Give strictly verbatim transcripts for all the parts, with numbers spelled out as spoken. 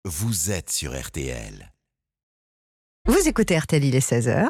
vous êtes sur R T L. Vous écoutez R T L, il est seize heures.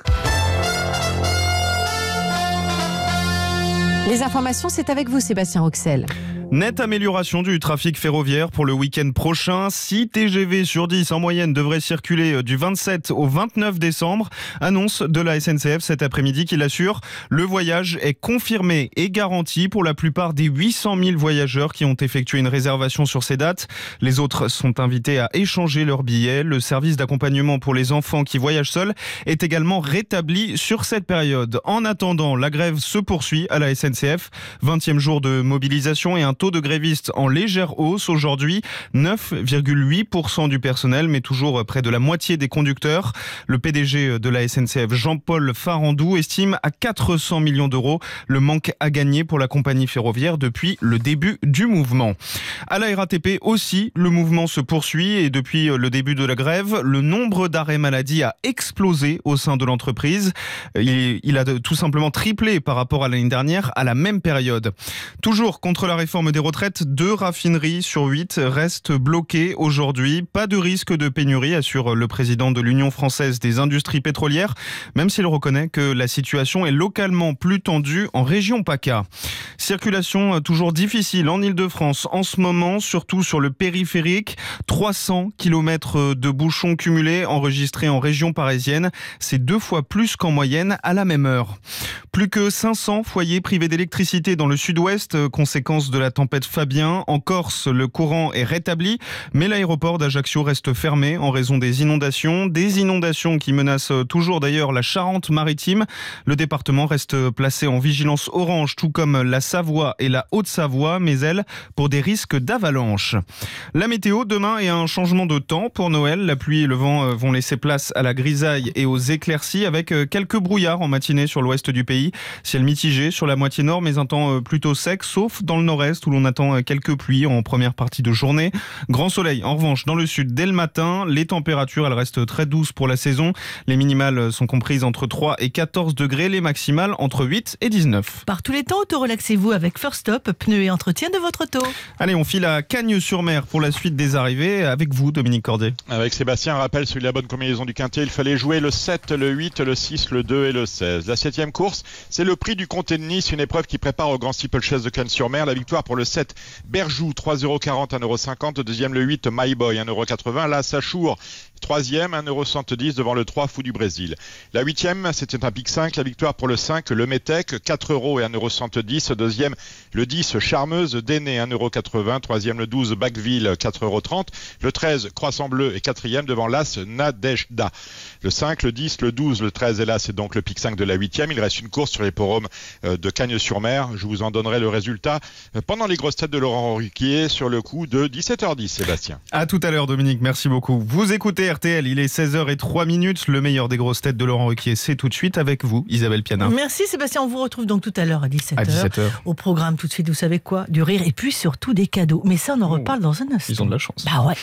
Les informations, c'est avec vous, Sébastien Rouxel. Nette amélioration du trafic ferroviaire pour le week-end prochain. six T G V sur dix en moyenne devraient circuler du vingt-sept au vingt-neuf décembre. Annonce de la S N C F cet après-midi qui l'assure. Le voyage est confirmé et garanti pour la plupart des huit cent mille voyageurs qui ont effectué une réservation sur ces dates. Les autres sont invités à échanger leurs billets. Le service d'accompagnement pour les enfants qui voyagent seuls est également rétabli sur cette période. En attendant, la grève se poursuit à la S N C F. vingtième jour de mobilisation et un taux de grévistes en légère hausse aujourd'hui, neuf virgule huit pour cent du personnel, mais toujours près de la moitié des conducteurs. Le P D G de la S N C F, Jean-Paul Farandou, estime à quatre cents millions d'euros le manque à gagner pour la compagnie ferroviaire depuis le début du mouvement. À la R A T P aussi, le mouvement se poursuit et depuis le début de la grève, le nombre d'arrêts maladie a explosé au sein de l'entreprise. Il, il a tout simplement triplé par rapport à l'année dernière à la même période. Toujours contre la réforme des retraites, deux raffineries sur huit restent bloquées aujourd'hui. Pas de risque de pénurie, assure le président de l'Union française des industries pétrolières, même s'il reconnaît que la situation est localement plus tendue en région PACA. Circulation toujours difficile en Île-de-France en ce moment, surtout sur le périphérique. trois cents kilomètres de bouchons cumulés enregistrés en région parisienne. C'est deux fois plus qu'en moyenne à la même heure. Plus que cinq cents foyers privés d'électricité dans le sud-ouest, conséquence de la tempête Fabien. En Corse, le courant est rétabli, mais l'aéroport d'Ajaccio reste fermé en raison des inondations. Des inondations qui menacent toujours d'ailleurs la Charente-Maritime. Le département reste placé en vigilance orange, tout comme la Savoie et la Haute-Savoie, mais elle, pour des risques d'avalanche. La météo, demain, et un changement de temps pour Noël. La pluie et le vent vont laisser place à la grisaille et aux éclaircies, avec quelques brouillards en matinée sur l'ouest du pays. Ciel mitigé sur la moitié nord, mais un temps plutôt sec, sauf dans le nord-est où l'on attend quelques pluies en première partie de journée. Grand soleil en revanche dans le sud dès le matin. Les températures, elles restent très douces pour la saison. Les minimales sont comprises entre trois et quatorze degrés, les maximales entre huit et dix-neuf. Par tous les temps, auto-relaxez-vous avec First Stop, pneus et entretien de votre auto. Allez, on file à Cagnes-sur-Mer pour la suite des arrivées. Avec vous, Dominique Cordier. Avec Sébastien, un rappel sur la bonne combinaison du quintet. Il fallait jouer le sept, le huit, le six, le deux et le seize. La septième course, c'est le prix du Comté de Nice, une épreuve qui prépare au Grand Steeplechase de Cagnes-sur-Mer. La victoire pour le sept, Berjou, trois euros quarante, un euro cinquante. Deuxième, le huit, My Boy, un euro quatre-vingts. Là, Sachour, troisième, un euro soixante-dix devant le trois, Fou du Brésil. La huitième, c'était un pic cinq. La victoire pour le cinq, le Métèque, quatre euros et un euro soixante-dix. Deuxième, le dix, Charmeuse, Déné, un euro quatre-vingts. Troisième, le douze, Bacqueville, quatre euros trente. Le treize, Croissant Bleu et quatrième devant l'As, Nadejda. Le cinq, le dix, le douze, le treize et là, c'est donc le pic cinq de la huitième. Il reste une course sur les forums de Cagnes-sur-Mer. Je vous en donnerai le résultat pendant les grosses têtes de Laurent Ruquier sur le coup de dix-sept heures dix, Sébastien. À tout à l'heure, Dominique, merci beaucoup. Vous écoutez R T L, il est seize heures zéro trois. Le meilleur des grosses têtes de Laurent Ruquier, c'est tout de suite avec vous, Isabelle Piana. Merci Sébastien, on vous retrouve donc tout à l'heure à dix-sept heures. À dix-sept heures. Au programme tout de suite, vous savez quoi ? Du rire et puis surtout des cadeaux. Mais ça, on en reparle dans un instant. Ils ont de la chance. Bah ouais.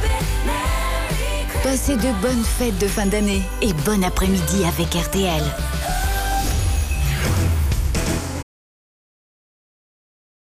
Passez de bonnes fêtes de fin d'année et bon après-midi avec R T L.